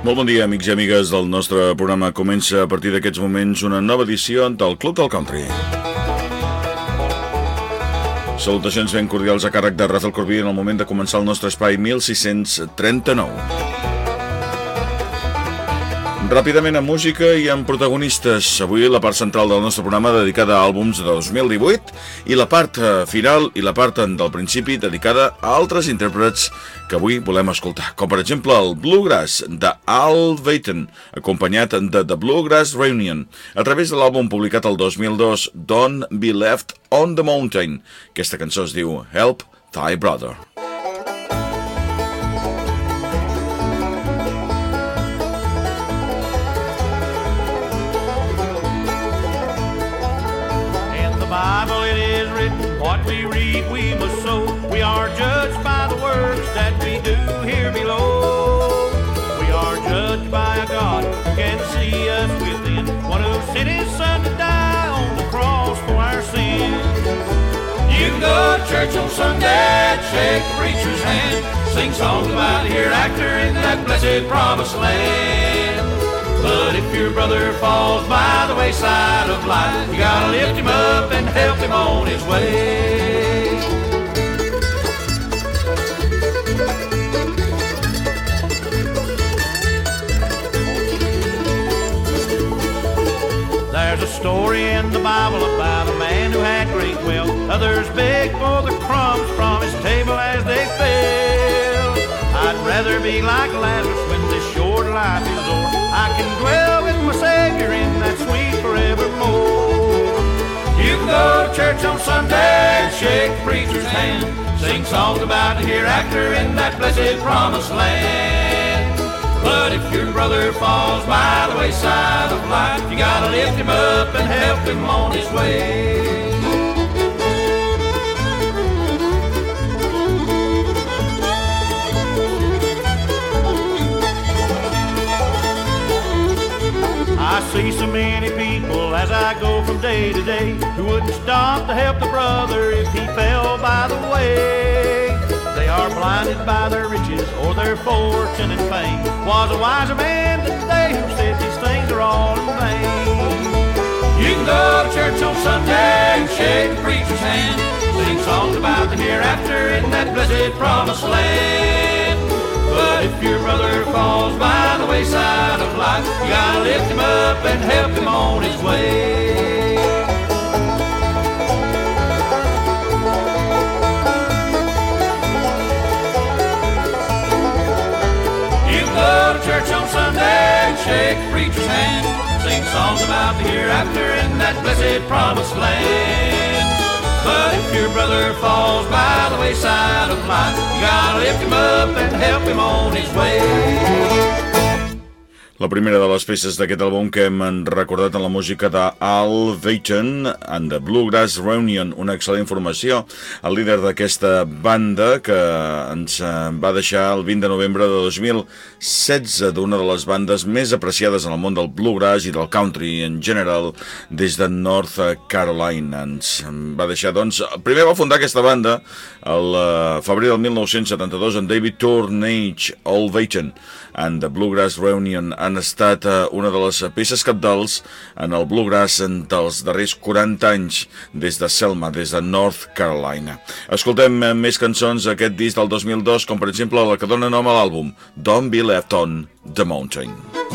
Molt bon dia, amics i amigues del nostre programa. Comença a partir d'aquests moments una nova edició del Club del Country. Salutacions ben cordials a càrrec de Rafael Corbí en el moment de començar el nostre espai 1639. Ràpidament amb música i amb protagonistes. Avui la part central del nostre programa dedicada a àlbums de 2018 i la part final i la part del principi dedicada a altres intèrprets que avui volem escoltar, com per exemple el Bluegrass de Al Veyton, acompanyat de The Bluegrass Reunion, a través de l'àlbum publicat el 2002, Don't Be Left on the Mountain. Aquesta cançó es diu Help Thy Brother. Bible it is written, what we reap we must sow. We are judged by the works that we do here below. We are judged by a God who can see us within, one who sent his son to die on the cross for our sins. You can go to church on Sunday, shake the preacher's hand, sing songs about the hereafter in that blessed promised land. But if your brother falls by the wayside of life, you gotta lift him up and help him on his way. There's a story in the Bible about a man who had great wealth. Others begged for the crumbs from his table as they fell. I'd rather be like Lazarus when this short life is o'er. I can dwell with my Savior in that sweet forevermore. You can go to church on Sunday and shake the preacher's hand, sing songs about the hereafter in that blessed promised land. But if your brother falls by the wayside of life, you gotta lift him up and help him on his way. I see so many people as I go from day to day who wouldn't stop to help the brother if he fell by the way. They are blinded by their riches or their fortune and fame. Was a wiser man than they who said these things are all in vain. You can go to church on Sunday and shake the preacher's hand, sing songs about the hereafter in that blessed promised land. But if your brother falls by the wayside of life, you gotta lift him up and help him on his way. You go to church on Sunday and shake the preacher's hand, sing songs about the hereafter in that blessed promised land. But if your brother falls by the wayside of life, you gotta lift him up and help him on his way. La primera de les peces d'aquest àlbum que hem recordat en la música d'Al Veyton and the Bluegrass Reunion, una excel·lent formació. El líder d'aquesta banda que ens va deixar el 20 de novembre de 2016 d'una de les bandes més apreciades en el món del bluegrass i del country en general des de North Carolina. Ens va deixar, doncs, primer va fundar aquesta banda el febrer del 1972 en David Turnage. Al Veyton and the Bluegrass Reunion han estat una de les peces cabdals en el bluegrass dels darrers 40 anys des de Selma, des de North Carolina. Escoltem més cançons d'aquest disc del 2002, com per exemple la que dona nom a l'àlbum, Don't Be Left on the Mountain.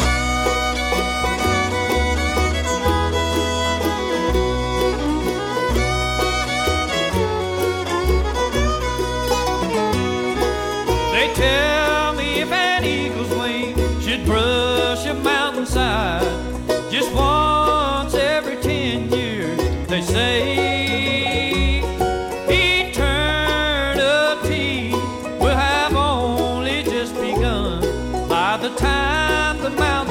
They tell me if an eagle's wing should brush a mountainside just once every 10 years, they say eternity will have only just begun by the time the mountain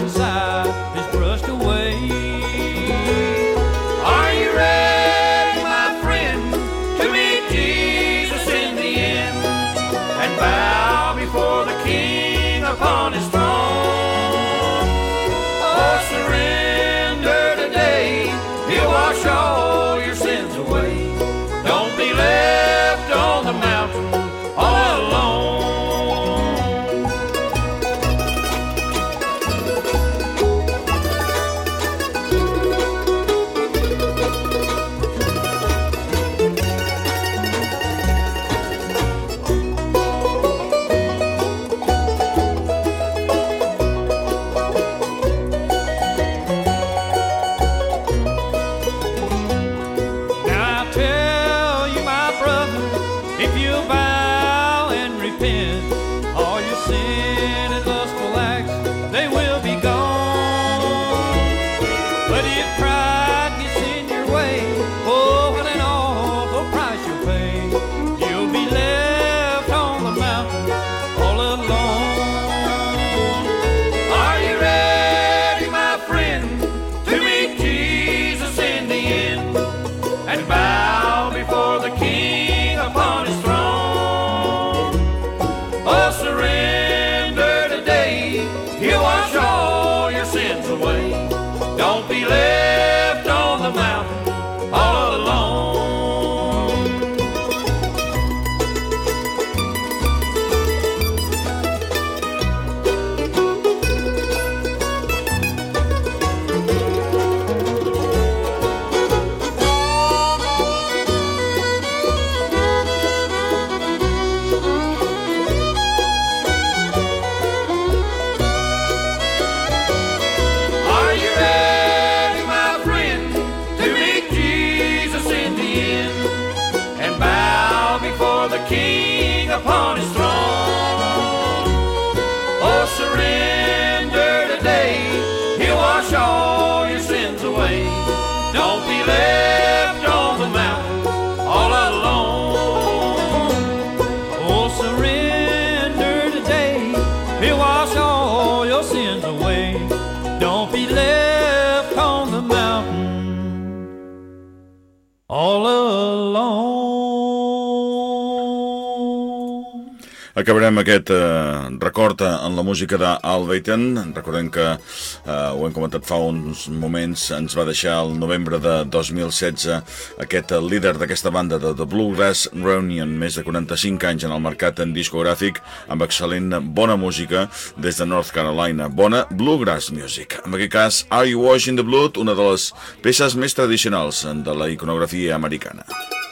upon his throne. Oh, surrender today, he'll wash all your sins away. Don't be left on the mountain all alone. Oh, surrender today, he'll wash all your sins away. Don't be left on the mountain all alone. Acabarem aquest record en la música d'Al Baten. Recordem que ho hem comentat fa uns moments, ens va deixar el novembre de 2016 aquest líder d'aquesta banda de The Bluegrass Reunion, més de 45 anys en el mercat discogràfic, amb excel·lent bona música des de North Carolina, bona bluegrass music. En aquest cas, Are You Washing the Blood, una de les peces més tradicionals de la iconografia americana.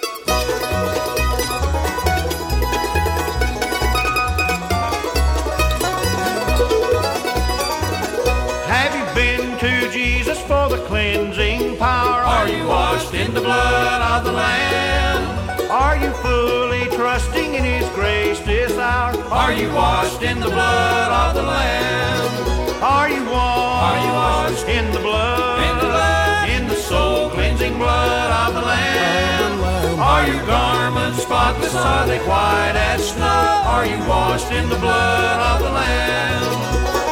For the cleansing power, are you washed in the blood of the Lamb? Are you fully trusting in His grace this hour? Are you washed in the blood of the Lamb? Are you washed in the blood, in the soul cleansing blood of the Lamb? Are your garments spotless? Are they white as snow? Are you washed in the blood of the Lamb?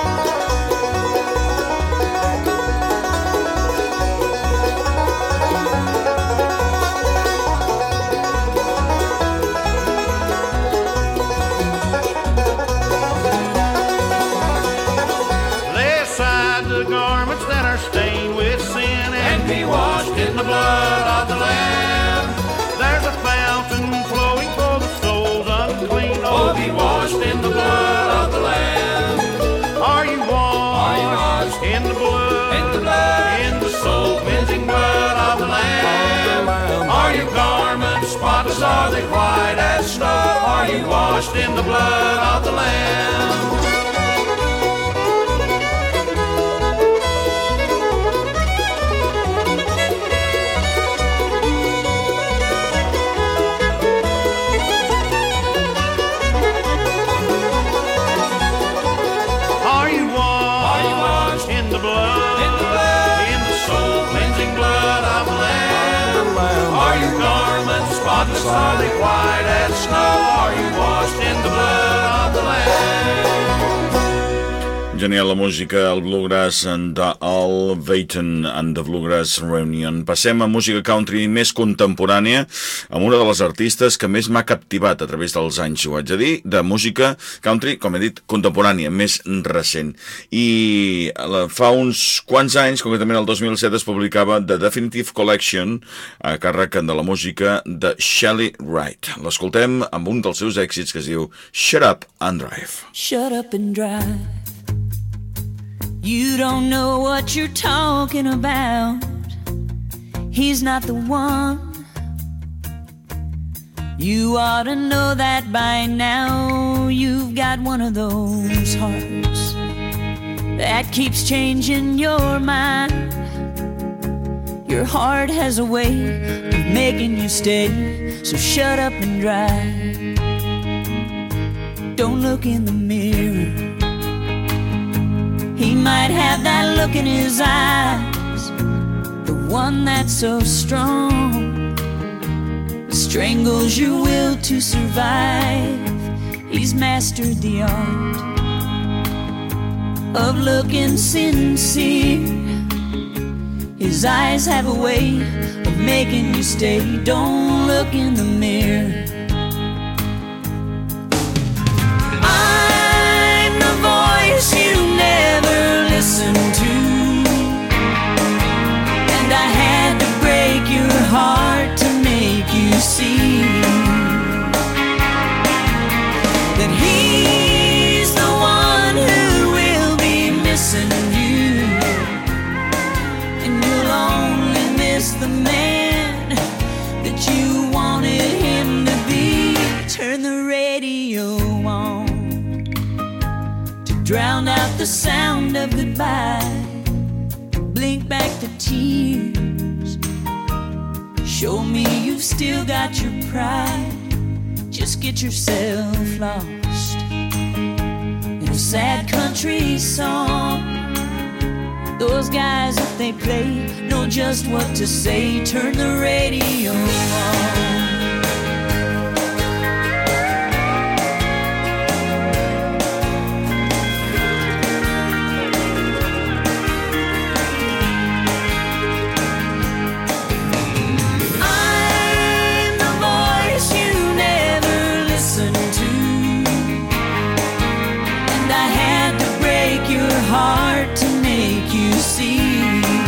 In the blood of the Lamb, there's a fountain flowing for the souls unclean. Oh, be washed in the blood of the Lamb. Are you washed in the blood, in the soul cleansing blood of the Lamb? Are your garments spotless? Are they white as snow? Are you washed in the blood of the Lamb? Are they white as snow? Are you washed in the blood of the Lamb? Genial la música, el bluegrass d'Al Baten and the Bluegrass Reunion. Passem a música country més contemporània, amb una de les artistes que més m'ha captivat a través dels anys, ho haig de dir, de música country, com he dit, contemporània, més recent. I fa uns quants anys, concretament el 2007, es publicava The Definitive Collection, a càrrec de la música de Shelley Wright. L'escoltem amb un dels seus èxits que es diu Shut Up and Drive. Shut up and drive. You don't know what you're talking about. He's not the one. You ought to know that by now. You've got one of those hearts that keeps changing your mind. Your heart has a way of making you stay. So shut up and drive. Don't look in the mirror. He might have that look in his eyes, the one that's so strong, strangles your will to survive. He's mastered the art of looking sincere. His eyes have a way of making you stay. Don't look in the mirror. I'm the voice you never listen to, and I had to break your heart to make you see that he's the one who will be missing you, and you'll only miss the man that you wanted him to be. Turn the radio on to drown out the sound of goodbye. Blink back the tears. Show me you've still got your pride. Just just get yourself lost in a sad country song. Those guys, if they play, know just what to say. Turn the radio on. Hard to make you see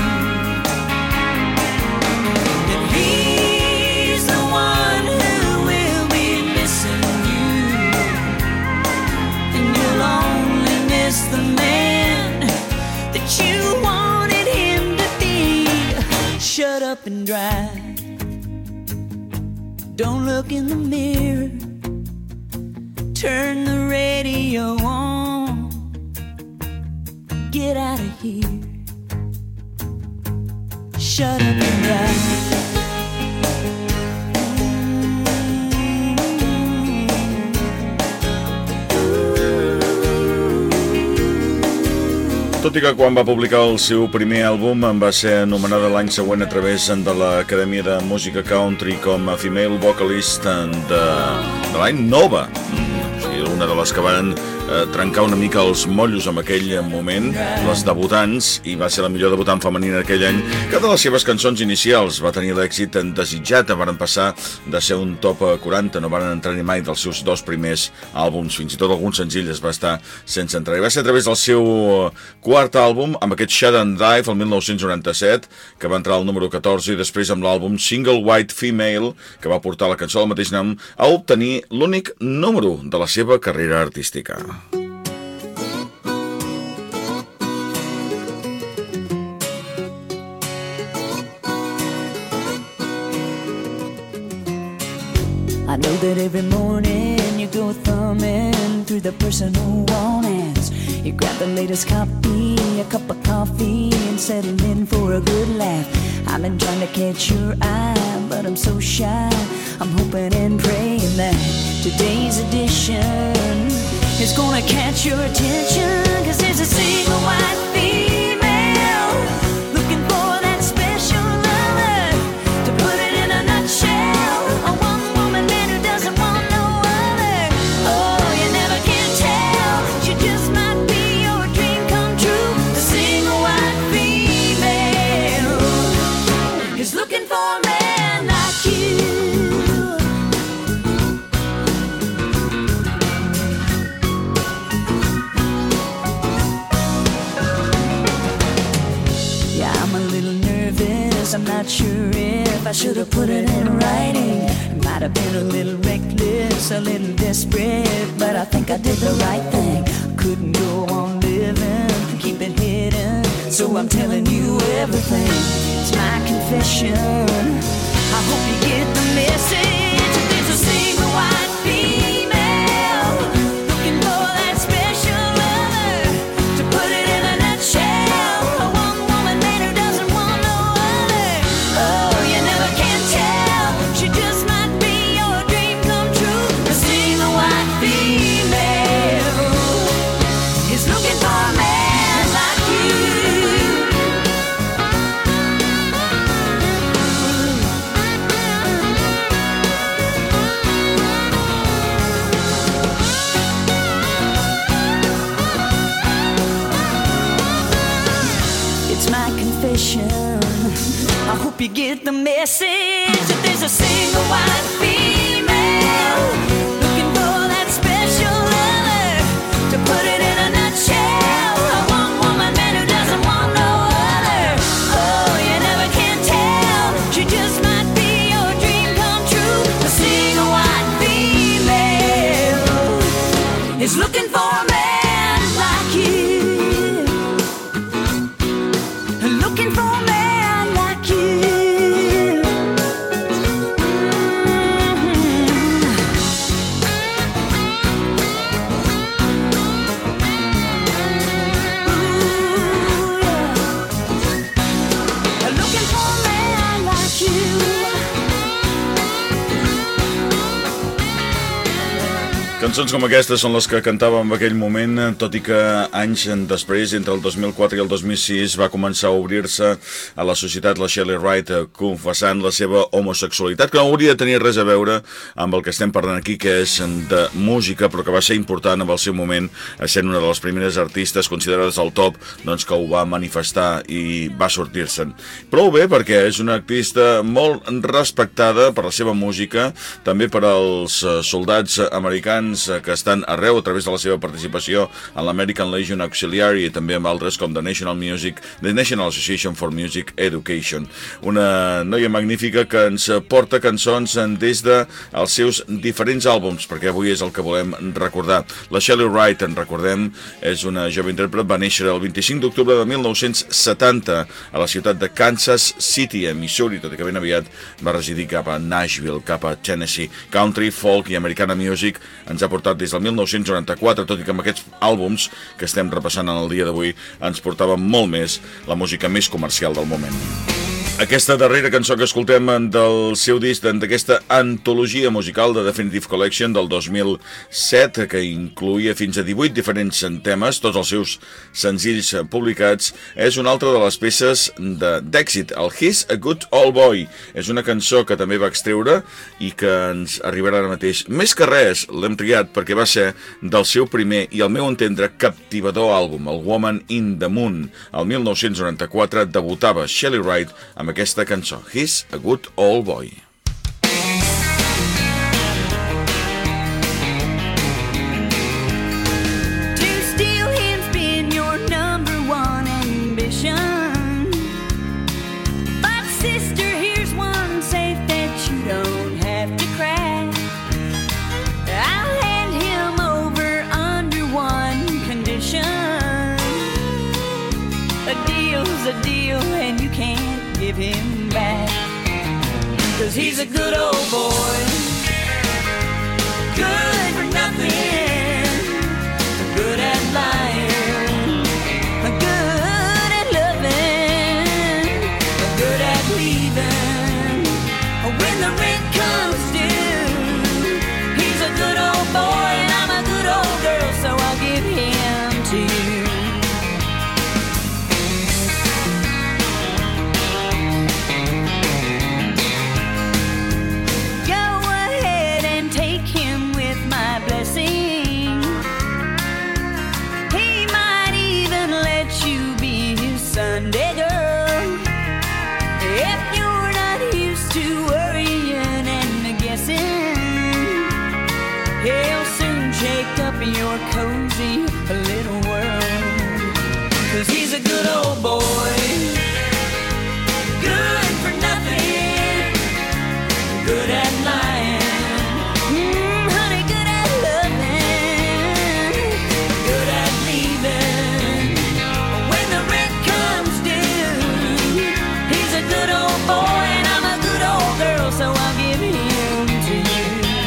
that he's the one who will be missing you, and you'll only miss the man that you wanted him to be. Shut up and drive. Don't look in the mirror. Turn the radio on. Get out of here. Shut up and drive. Tot i que quan va publicar el seu primer àlbum va ser anomenada l'any següent a través de l'Acadèmia de Música Country com a Female Vocalist de l'any Nova. Una de les que van trencar una mica els motllos en aquell moment, les debutants, i va ser la millor debutant femenina aquell any, que de les seves cançons inicials va tenir l'èxit desitjat, van passar de ser un top 40, no van entrar-hi mai dels seus dos primers àlbums, fins i tot algun senzill es va estar sense entrar. I va ser a través del seu quart àlbum, amb aquest Shut and Drive, el 1997, que va entrar al número 14, i després amb l'àlbum Single White Female, que va portar la cançó del mateix nom, a obtenir l'únic número de la seva carrera artística. I know that every morning you go thumbing through the personal romance. You grab the latest copy, a cup of coffee, and settle in for a good laugh. I've been trying to catch your eye, but I'm so shy. I'm hoping and praying that today's edition is gonna catch your attention. 'Cause there's a single white female looking for that special lover to put it in a nutshell. A one-woman man who doesn't want no other. Oh, you never can tell. She just might be your dream come true. The single white female is looking for a man like you. I'm not sure if I should have put it in writing. It might have been a little reckless, a little desperate, but I think I did the right thing. Couldn't go on living, keep it hidden, so I'm telling you everything. It's my confession. I hope you get the message. There's a single white female looking for that special lover to put it in a nutshell. A one-woman man who doesn't want no other. Oh, you never can tell. She just might be your dream come true. The single white female is looking for a man like you. It's my confession. I hope you get the message that there's a single white female looking for that special lover to put it in a nutshell. A one-woman man who doesn't want no other. Oh, you never can tell. She just might be your dream come true. The single white female is looking for a man like you. Looking for a man like you. Cançons com aquestes són les que cantàvem en aquell moment, tot i que anys després, entre el 2004 i el 2006, va començar a obrir-se a la societat la Shelley Wright, confessant la seva homosexualitat, que no hauria de tenir res a veure amb el que estem parlant aquí, que és de música, però que va ser important en el seu moment, sent una de les primeres artistes considerades al top, doncs que ho va manifestar i va sortir-se'n. Prou bé, perquè és una artista molt respectada per la seva música, també per als soldats americans que estan arreu a través de la seva participació en l'American Legion Auxiliary i també amb altres com The National Association for Music Education. Una noia magnífica que ens porta cançons des dels seus diferents àlbums, perquè avui és el que volem recordar. La Shelley Wright, en recordem, és una jove intèrpret, va néixer el 25 d'octubre de 1970 a la ciutat de Kansas City, a Missouri, tot i que ben aviat va residir cap a Nashville, cap a Tennessee. Country, folk i americana music ens ha portat des del 1994, tot i que amb aquests àlbums que estem repassant en el dia d'avui ens portaven molt més la música més comercial del moment. Aquesta darrera cançó que escoltem del seu disc, d'aquesta antologia musical de Definitive Collection del 2007, que incluïa fins a 18 diferents temes, tots els seus senzills publicats, és una altra de les peces d'èxit, el He's a Good Old Boy. És una cançó que també va extreure i que ens arribarà ara mateix. Més que res, l'hem triat perquè va ser del seu primer i, al meu entendre, captivador àlbum, el Woman in the Moon. El 1994 debutava Shelley Wright amb aquesta cançó, He's a Good Old Boy. A deal and you can't give him back, 'cause he's a good old boy, good for nothing, good at lying, good at loving, good at leaving when the rent comes due. He's a good old boy and I'm a good old girl, so I'll give him to you. Sunday girl, if you're not used to worrying and guessing, he'll soon shake up your cozy little world, 'cause he's a good old boy, good for nothing, good at lying, honey, good at loving, good at leaving when the rent comes due. He's a good old boy and I'm a good old girl, so I'll give him to you.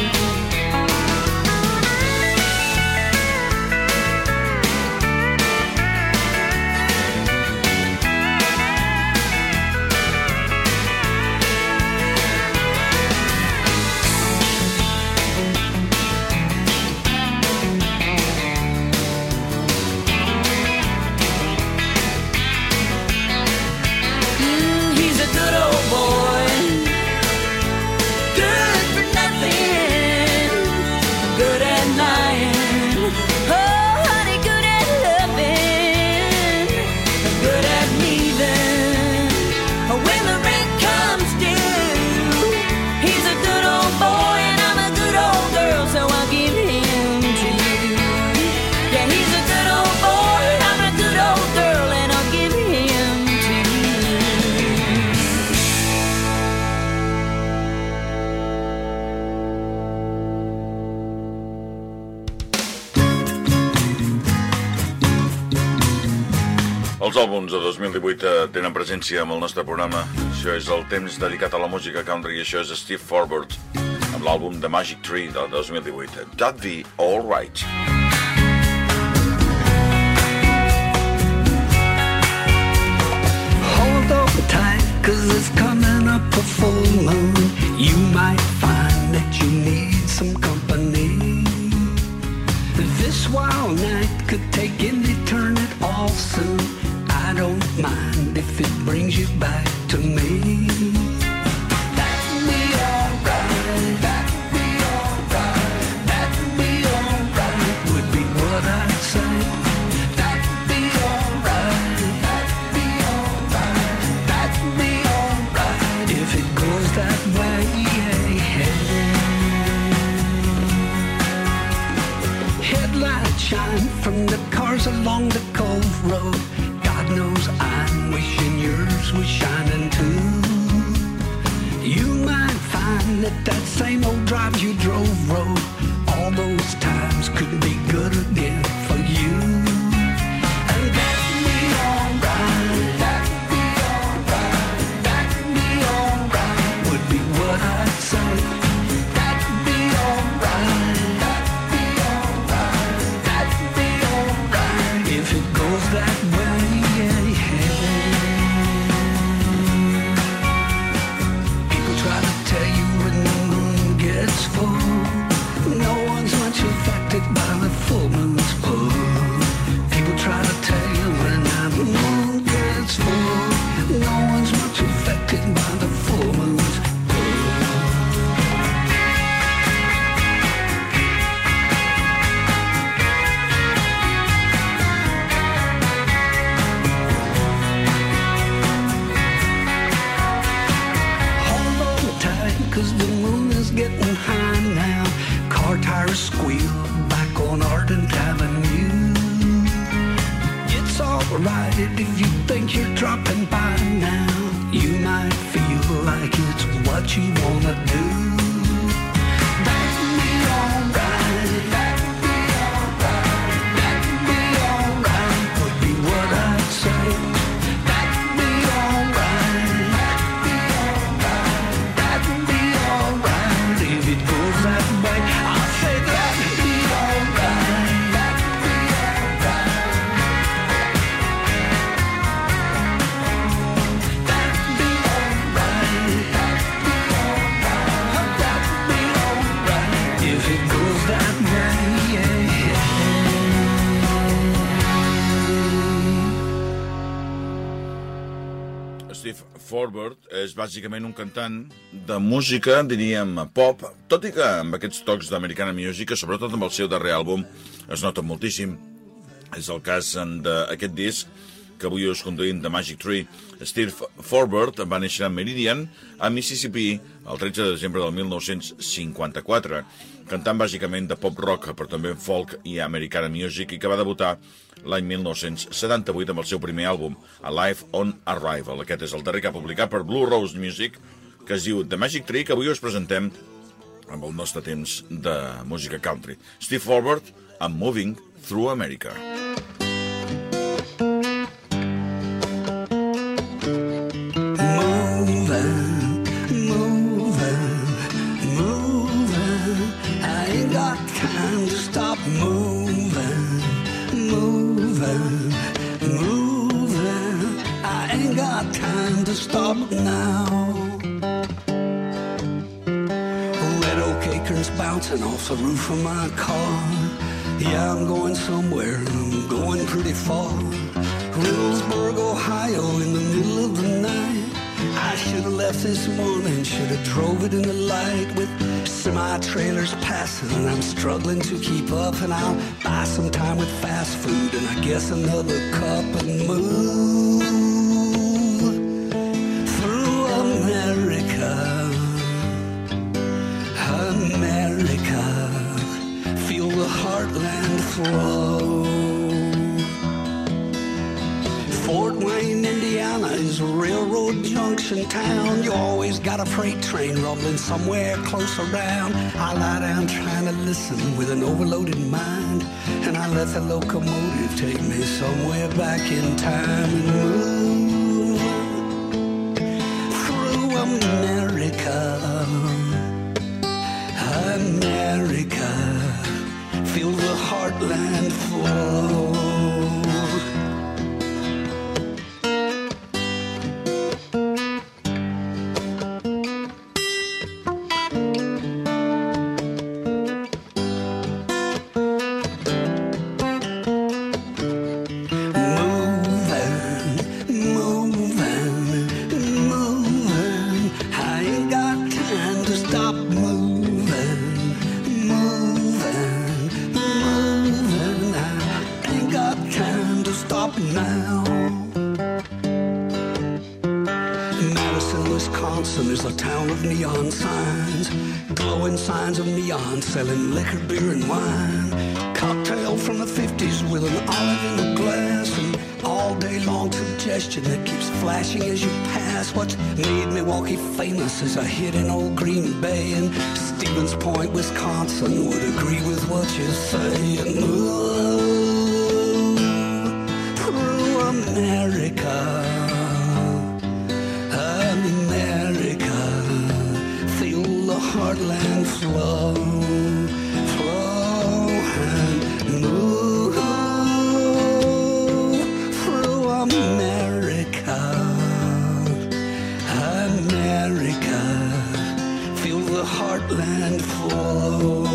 Els àlbums de 2018 tenen presència amb el nostre programa. Això és el temps dedicat a la música country i això és Steve Forbert amb l'àlbum The Magic Tree del 2018. That'd be all right. Hold on tight, 'cause it's coming up a full moon. You might find that you need some company. if it brings you back to me. That'd be alright, that'd be alright, that'd be alright, would be what I'd say. That'd be alright, that'd be alright, that'd be alright, if it goes that way. Headlights shine from the cars along the Cove Road. God knows I'm wishing yours was shining too. You might find that that same old drive you drove road, all those times could be good again for you. And that'd be alright, that'd be alright, that'd be alright, would be what I'd say. That'd be alright, that'd be alright, that'd be alright, if it goes that way. People try to tell you when the moon gets full, no one's much affected by the full moon's pull. People try to tell you when the moon gets full, no one's much affected by the full moon's pull. Hold on tight, 'cause the moon is getting high now. Car tires squeal back on Ardent Avenue. It's alright if you think you're dropping by now. You might feel like it's what you wanna do. That'd be alright, that'd be alright, that'd be alright, would be what I'd say. That'd be alright, that'd be alright, that'd be alright, if it goes that way. I'll say that'd be alright, that'd be alright, that'd be alright, that'd be alright, if it goes that way. Steve Forbert és bàsicament un cantant de música, diríem, pop, tot i que amb aquests tocs d'Americana Music, que sobretot amb el seu darrer àlbum es nota moltíssim. És el cas d'aquest disc que avui us conduïm, de Magic Tree. Steve Forbert va néixer a Meridian, a Mississippi, el 13 de desembre del 1954, cantant bàsicament de pop-rock, però també folk i Americana Music, i que va debutar l'any 1978 amb el seu primer àlbum, Alive on Arrival. Aquest és el darrer que ha publicat per Blue Rose Music, que es diu The Magic Tree, que avui us presentem amb el nostre temps de música country. Steve Forbert, I'm Moving Through America. Stop now. Red oak acres bouncing off the roof of my car. Yeah, I'm going somewhere and I'm going pretty far. Reynoldsburg, Ohio, in the middle of the night. I should have left this morning, should have drove it in the light. With semi-trailers passing and I'm struggling to keep up. And I'll buy some time with fast food and I guess another cup and move America, feel the heartland flow. Fort Wayne, Indiana is a railroad junction town. You always got a freight train rumbling somewhere close around. I lie down trying to listen with an overloaded mind, and I let the locomotive take me somewhere back in time and move through America. America, feel the heartland flow. Moving, moving, now. Madison, Wisconsin is a town of neon signs, glowing signs of neon selling liquor, beer, and wine. Cocktail from the 50s with an olive in a glass, and all day long suggestion that keeps flashing as you pass. What's made Milwaukee famous is a hit in old Green Bay, and Stevens Point, Wisconsin would agree with what you say. And move through America, America, feel the heartland flow, flow and move through America, America, feel the heartland flow.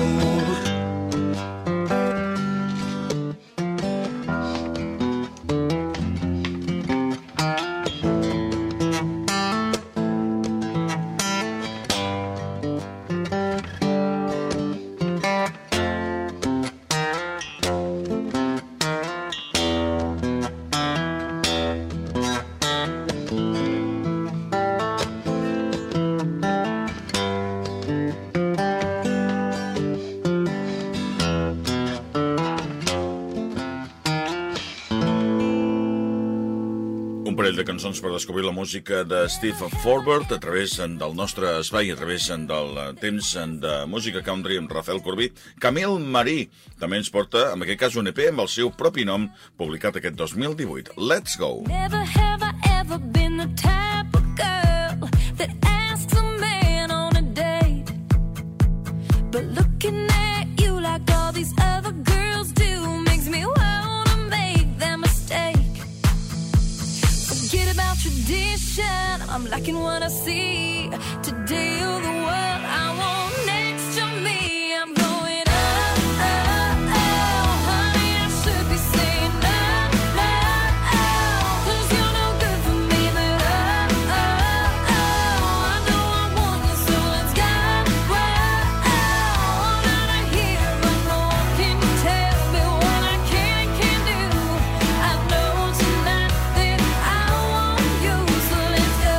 De cançons per descobrir la música de Steve Forbert a través del nostre espai, a través del temps de música country amb Rafael Corbí. Camille Marie també ens porta, en aquest cas, un EP amb el seu propi nom, publicat aquest 2018. Let's Go. Never have I ever been the type of girl that asks a man on a date, but looking at you like all these other girls do makes me wanna make that mistake. Forget about tradition, I'm liking what I see. Today you're the one I want next to me. I'm going up, up, up. Honey, I should be saying up, up, up. 'Cause you're no good for me, but up, up, up. I know I want you, so let's go up, up. Out of here, but no one can tell me what I can and can't do. I know tonight that I want you, so let's go.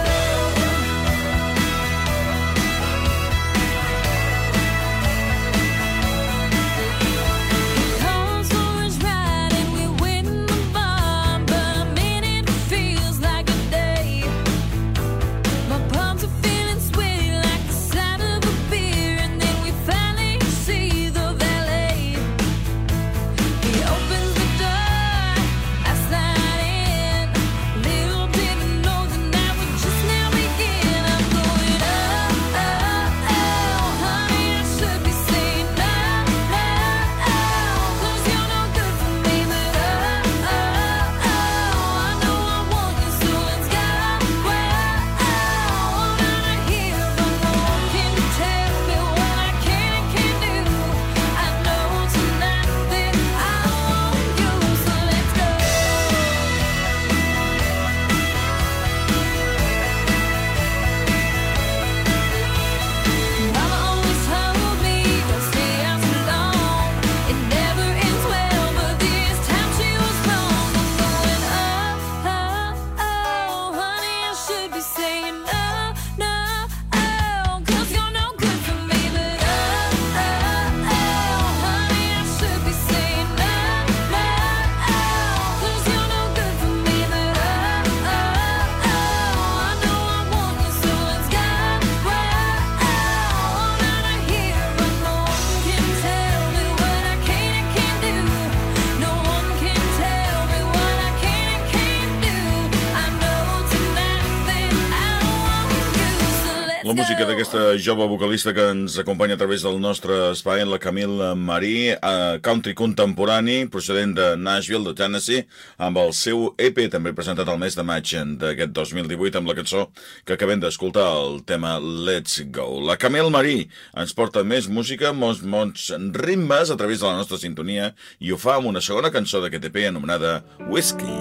La música d'aquesta jove vocalista que ens acompanya a través del nostre espai, la Camille Marie, country contemporani, procedent de Nashville, de Tennessee, amb el seu EP, també presentat el mes de maig d'aquest 2018, amb la cançó que acabem d'escoltar, el tema Let's Go. La Camille Marie ens porta més música, molts ritmes a través de la nostra sintonia, i ho fa amb una segona cançó d'aquest EP anomenada Whiskey.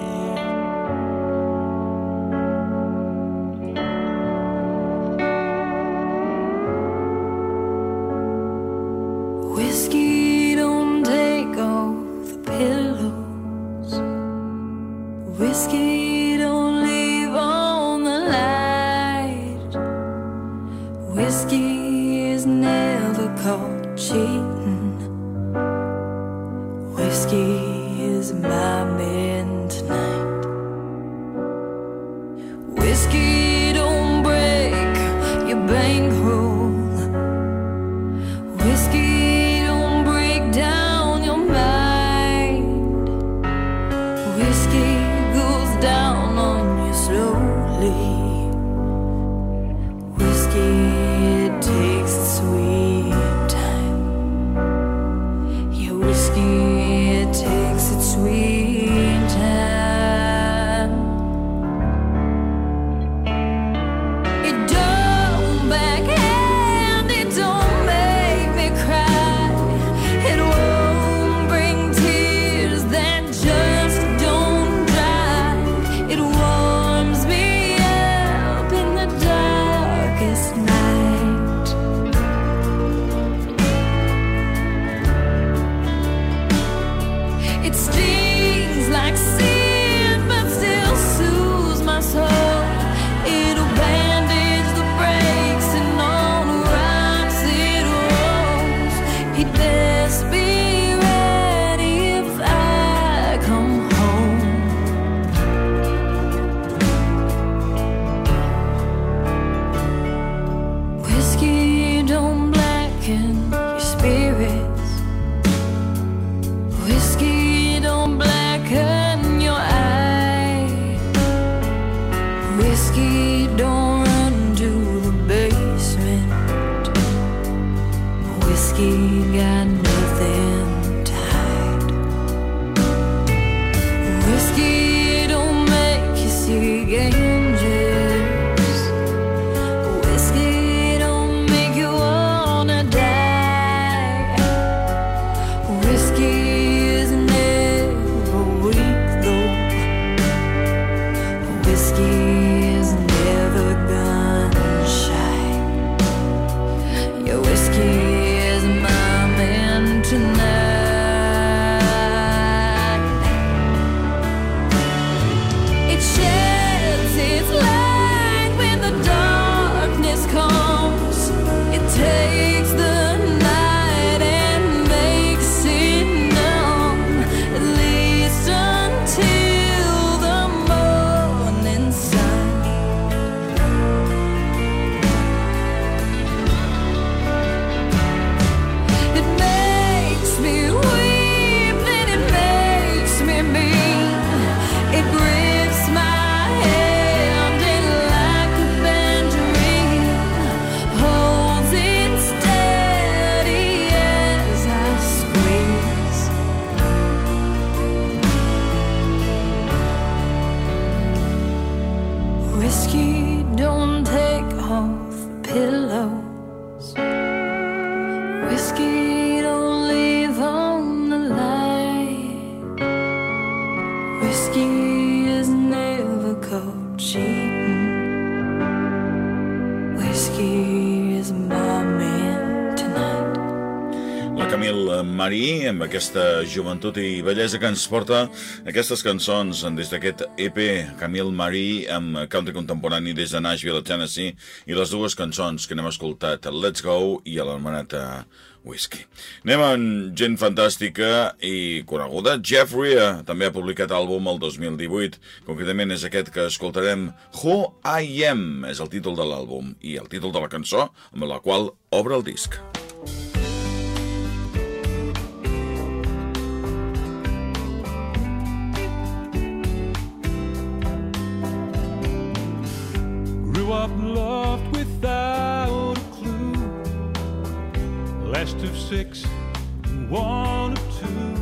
Whiskey don't take off the pillows. is never caught cheating. Whiskey is my man tonight. Whiskey don't break your bankroll. Whiskey don't break down your mind. Whiskey goes down on you slowly. Whiskey, it takes its sweet time. Yeah, whiskey, it takes its sweet time. It don't backhand, it don't make me cry. It won't bring tears that just don't dry. It warms me up in the darkest night. It stings like sin, but still soothes my soul. It'll bandage the breaks and all the rocks it rolls. He'd best be ready if I come home. Whiskey don't blacken your spirits. Whiskey don't blacken your eye. Whiskey don't run to the basement. Whiskey got nothing to hide. Whiskey don't make you see angels. Whiskey don't make you wanna die. Whiskey is never weak though. Whiskey is never gun shy. Your whiskey is my man tonight. It sheds its light when the darkness comes. It takes the night and makes it numb, at least until the morning sun. It makes me weep, then it makes me mean. It grips my hand and like a tangerine holds it steady as I squeeze. Whiskey don't take off the pillows. Whiskey don't leave on the light. Whiskey is never caught cheating. Whiskey is my man tonight. La Camille Marie, amb aquesta joventut i bellesa que ens porta aquestes cançons des d'aquest EP Camille Marie amb country contemporani des de Nashville, Tennessee, i les dues cançons que n'hem escoltat, Let's Go i l'anomenat Whiskey. Anem amb gent fantàstica i coneguda. Jeff Rea també ha publicat àlbum el 2018, concretament és aquest que escoltarem, Who I Am, és el títol de l'àlbum i el títol de la cançó amb la qual obre el disc. Grew up loved without a clue. Last of 6, one of 2.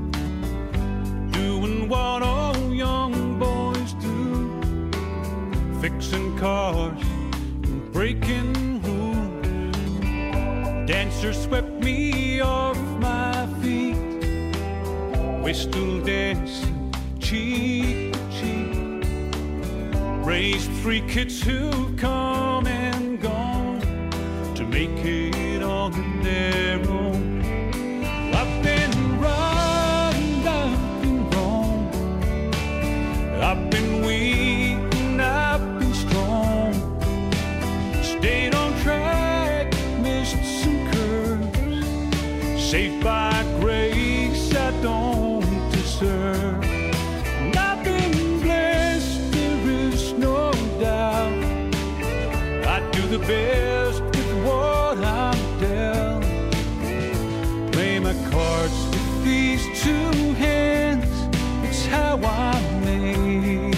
Doing what all young boys do. Fixing cars and breaking rules. Dancer swept me off my feet. We're still dancing cheek to cheek. Raised 3 kids who've come and gone to make it on their own. I've been right, I've been wrong. I've been weak and I've been strong. Stayed on track, missed mists and curves, saved by grace I don't deserve. And I've been blessed, there is no doubt. I do the best with what I'm dealt. Play my cards with these two hands, it's how I'm made.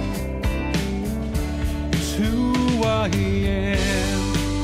It's who I am.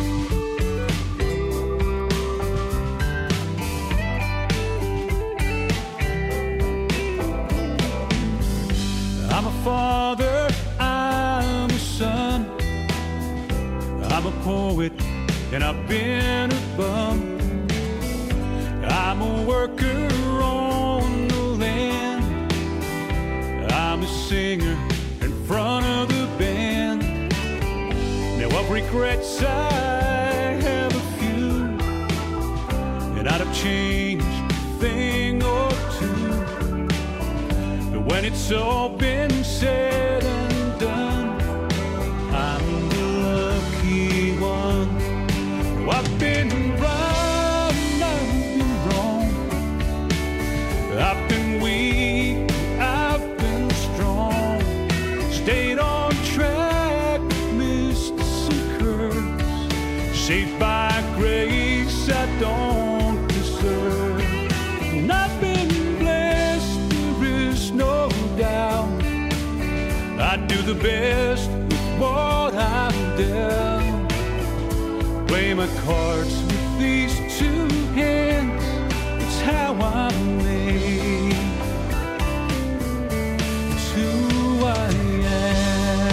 I'm a father, I'm a son, I'm a poet, and I've been a bum. I'm a worker on the land, I'm a singer in front of the band. Now of regrets I have a few, and I'd have changed a thing or two. But when it's all been said and done, I'm the lucky one. I've been right, I've been wrong, I've been weak, I've been strong, stayed on track, missed some curves, saved by grace I don't deserve. And I've been blessed, there is no doubt. I do the best with what I'm dealt. Play my cards with these two hands, it's how I'm made. It's who I am.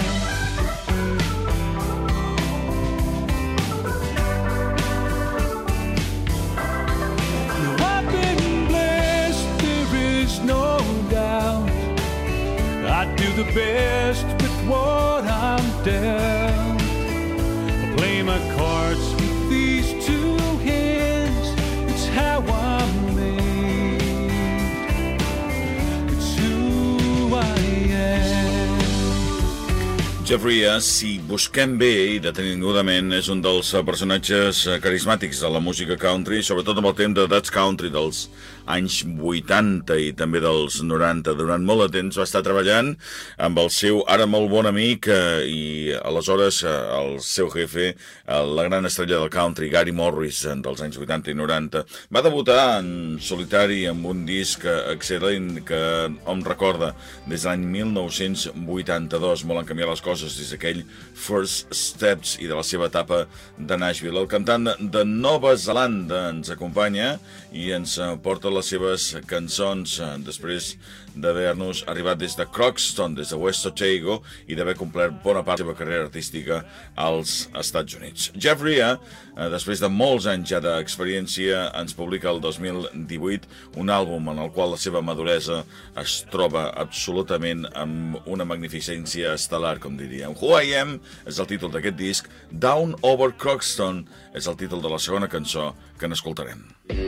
Now I've been blessed, there is no doubt. I do the best with what I'm dealt. Play my cards with these two hands, it's how I'm made. It's who I am. Jeffrey, si busquem bé i detenidament, és un dels personatges carismàtics de la música country, sobretot amb el temps de Dutch Country dels anys 80 i també dels 90. Durant molt de temps va estar treballant amb el seu ara molt bon amic i aleshores el seu jefe, la gran estrella del country, Gary Morris, dels anys 80 i 90. Va debutar en solitari amb un disc excel·lent que hom recorda des de l'any 1982. Molt han canviat les coses des d'aquell First Steps i de la seva etapa de Nashville. El cantant de Nova Zelanda ens acompanya i ens porta les seves cançons després d'haver-nos arribat des de Crockston, des de West Otago, i d'haver complert bona part de la seva carrera artística als Estats Units. Jeffrey, després de molts anys ja d'experiència, ens publica el 2018 un àlbum en el qual la seva maduresa es troba absolutament amb una magnificència estel·lar, com diríem. Who I Am és el títol d'aquest disc, Down Over Crockston és el títol de la segona cançó que n'escoltarem.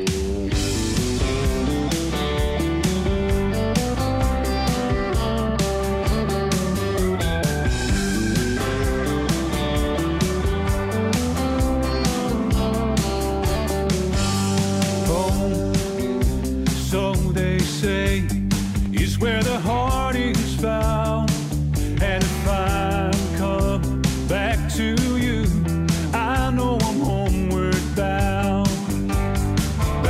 Where the heart is found, and if I'm coming back to you, I know I'm homeward bound.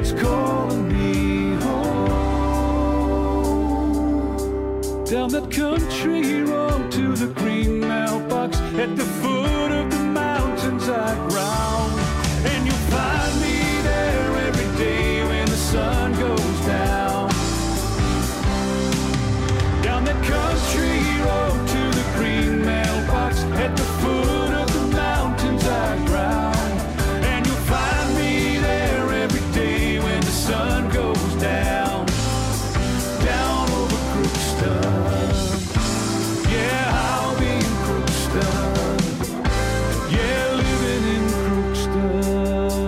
is calling me home. Down that country road to the green mailbox, at the foot of the mountains I ground. And you'll find me there every day when the sun goes down. Down that country road to the green mailbox, at the foot of the mountains I ground. And you'll find me there every day when the sun goes down. Down over Crookston. Yeah, I'll be in Crookston. Yeah, living in Crookston.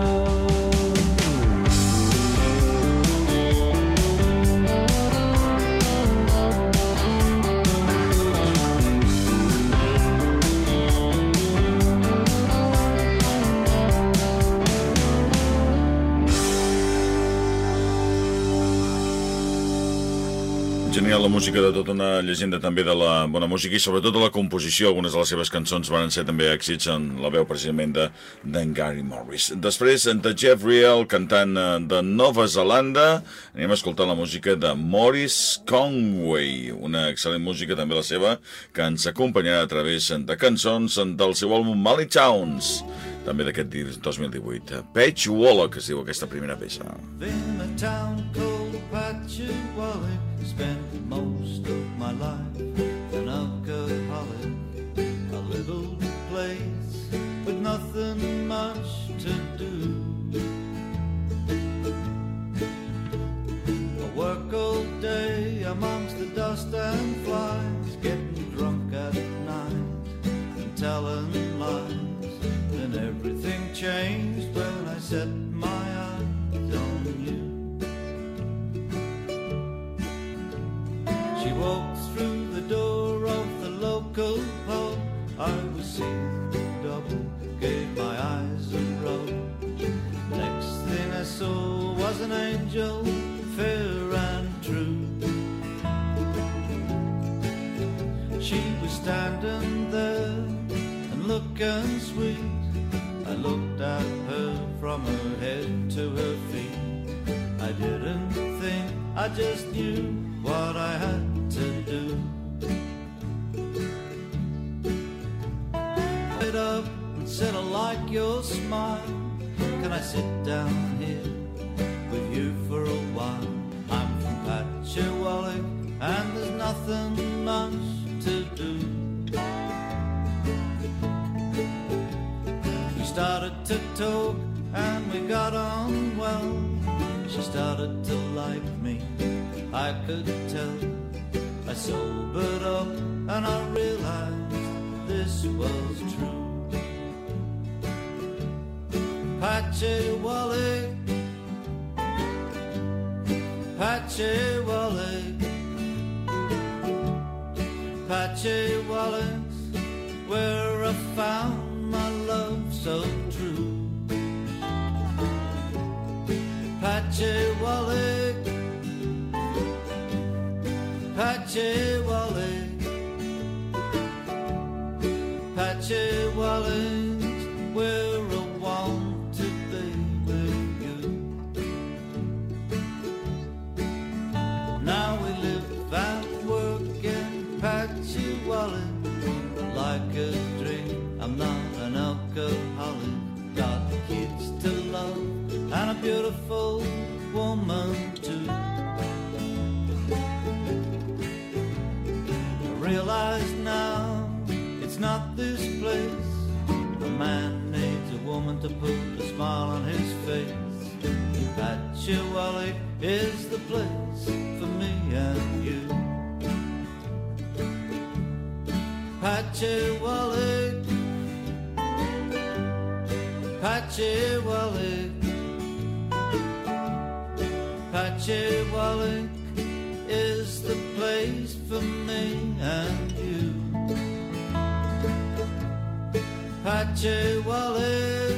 Genial, la música de tota una llegenda també de la bona música i sobretot de la composició. Algunes de les seves cançons van ser també èxits en la veu precisament d'en Gary Morris. Després, de Jeff Reel, cantant de Nova Zelanda, anem a escoltar la música de Maurice Conway, una excel·lent música també la seva, que ens acompanyarà a través de cançons del seu àlbum Mali Towns, també d'aquest 2018. Patchwork, que es diu aquesta primera peça. In a town called Patchwork, spent most of my life an alcoholic, a little place with nothing much to do. I work all day amongst the dust and flies, getting drunk at night and telling lies. Then everything changed when I set my eyes on you. She walked through the door of the local pub. I was seeing double, gave my eyes a rub. Next thing I saw was an angel, fair and true. She was standing there and looking sweet. I looked at her from her head to her feet. I didn't think, I just knew what I had to do. Get up and said I like your smile. Can I sit down here with you for a while? I'm from Patchwork and there's nothing much to do. We started to talk and we got on well. She started to like me, I could tell. I sobered up and I realized this was true. Patchwork, Patchwork, Patchwork's where I found my love so true. Patchwork, Patchwork, Patchwork's where I want to be with you. Now we live and work in Patchwork like a dream. I'm not an alcoholic, got kids to love and a beautiful woman too. I realize now it's not this place. A man needs a woman to put a smile on his face. Patchwork is the place for me and you. Patchwork, Patchwork, Patchwork is the place for me and you. Patchwork,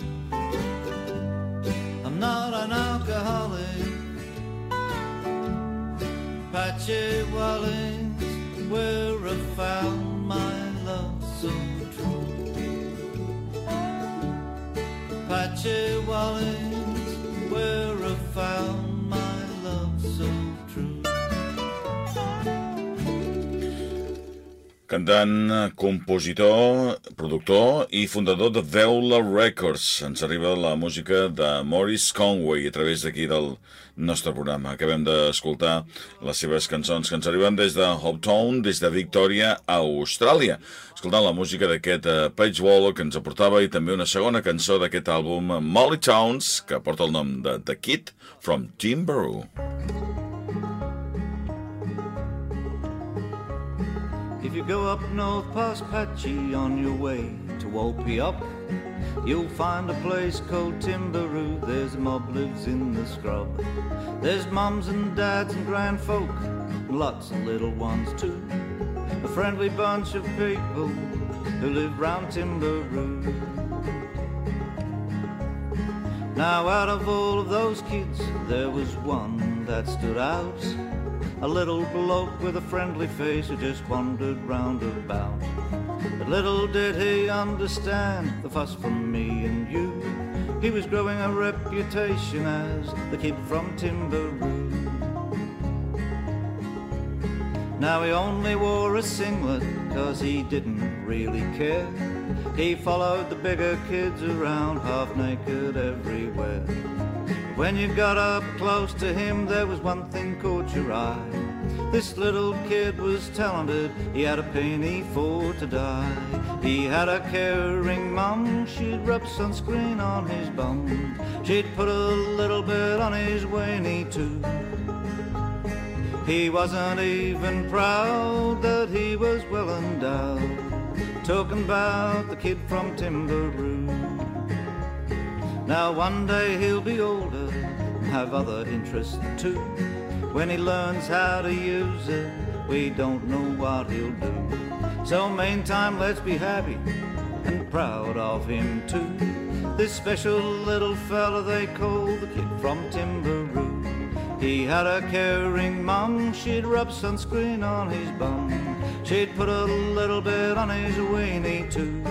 I'm not an alcoholic. Patchwork's where I found my love so true. Patchwork's where I found Cantant, compositor, productor i fundador de Veula Records. Ens arriba la música de Maurice Conway a través d'aquí del nostre programa. Acabem d'escoltar les seves cançons que ens arriben des de Hopetown, des de Victòria, a Austràlia. Escoltant la música d'aquest Page Wall que ens aportava i també una segona cançó d'aquest àlbum, Molly Towns, que porta el nom de The Kid from Timbero. If you go up north past Patchy on your way to Walpiop, you'll find a place called Timbero. There's a mob lives in the scrub. There's mums and dads and grand folk, and lots of little ones too. A friendly bunch of people who live round Timbero. Now out of all of those kids, there was one that stood out. A little bloke with a friendly face who just wandered round about. But little did he understand the fuss from me and you. He was growing a reputation as the kid from Timbero. Now he only wore a singlet 'cause he didn't really care. He followed the bigger kids around half naked everywhere. When you got up close to him, there was one thing caught your eye. This little kid was talented, he had a penny for to die. He had a caring mum, she'd rub sunscreen on his bum. She'd put a little bit on his weenie too. He wasn't even proud that he was well endowed. Talking about the kid from Timbero. Now one day he'll be older and have other interests too. When he learns how to use it, we don't know what he'll do. So meantime, let's be happy and proud of him too. This special little fella they call the kid from Timbero. He had a caring mum, she'd rub sunscreen on his bum. She'd put a little bit on his weenie too.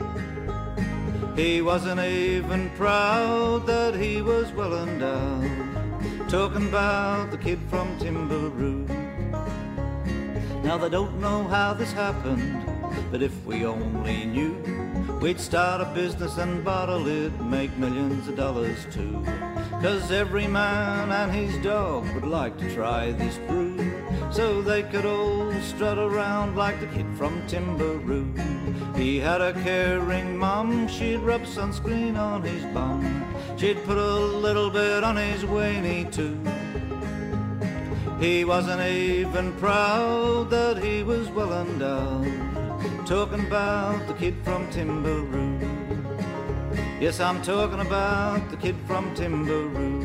He wasn't even proud that he was well endowed. Talking about the kid from Timbero. Now they don't know how this happened, but if we only knew, we'd start a business and bottle it, make millions of dollars too. 'Cause every man and his dog would like to try this brew, so they could all strut around like the kid from Timbero. He had a caring mum, she'd rub sunscreen on his bum. She'd put a little bit on his weenie too. He wasn't even proud that he was well endowed. Talking about the kid from Timbero. Yes, I'm talking about the kid from Timbero.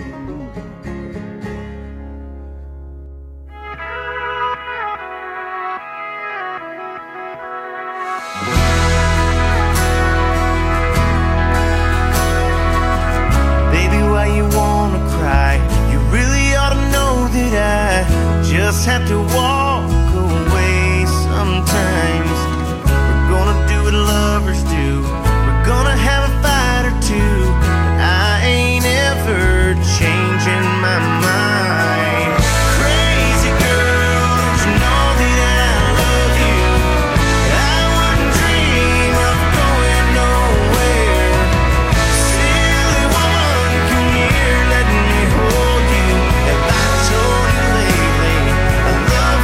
Just have to walk away sometimes. We're gonna do what lovers do. We're gonna have a fight or two, but I ain't ever changing my mind. Crazy girl, don't you know that I love you? I wouldn't dream of going nowhere. Silly woman, come here, let me hold you. Have I told you lately I love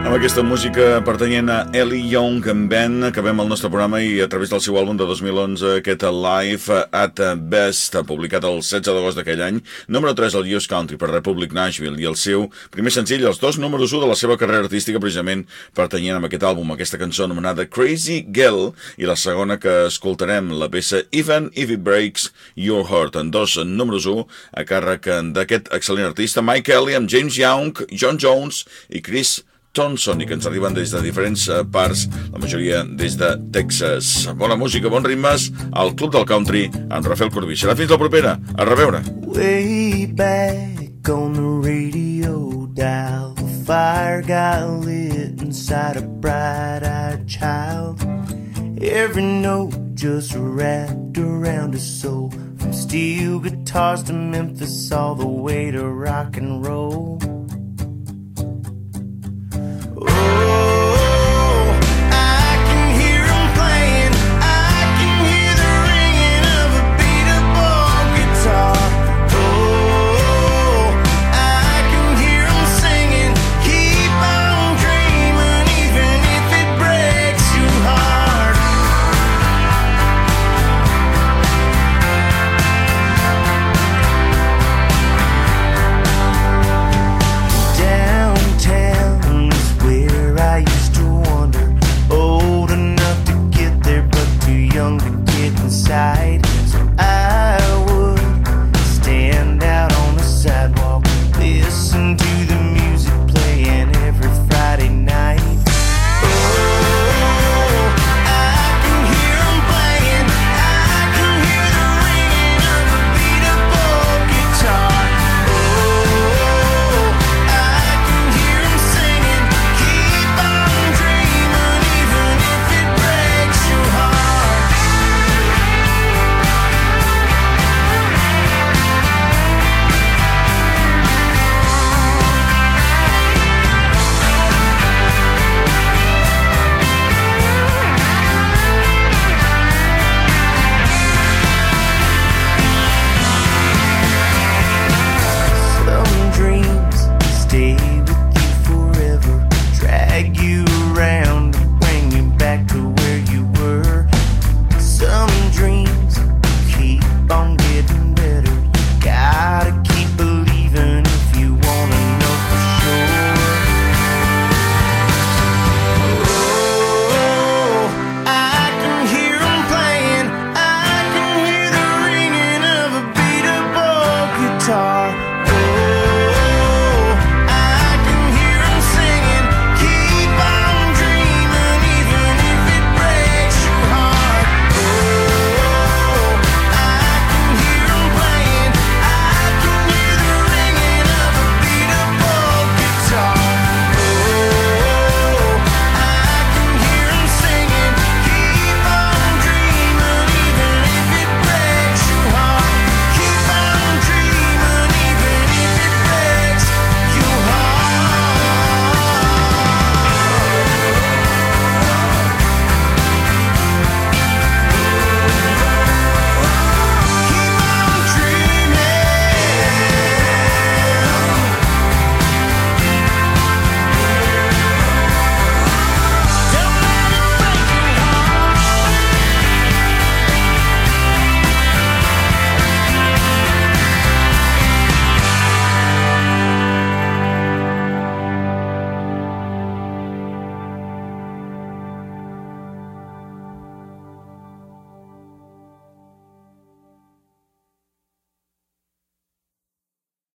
Amb aquesta música pertanyent a Ellie Young Band acabem el nostre programa i a través del seu àlbum de 2011, aquest Live at Best, publicat el 16 d'agost d'aquell any, número 3 al US Country per Republic Nashville, i el seu primer senzill, els dos números 1 de la seva carrera artística, precisament pertanyent a aquest àlbum, aquesta cançó anomenada Crazy Girl, i la segona que escoltarem, la peça Even If It Breaks Your Heart, en dos números 1 a càrrec d'aquest excel·lent artista Mike Kelly amb James Young, John Jones i Chris Thompson, i que ens arriben des de diferents parts, la majoria des de Texas. Bona música, bons ritmes, al Club del Country, amb Rafael Corbí. Serà fins la propera. A reveure. Way back on the radio dial, the fire got lit inside a bright-eyed child. Every note just wrapped around his soul, from steel guitars to Memphis, all the way to rock and roll.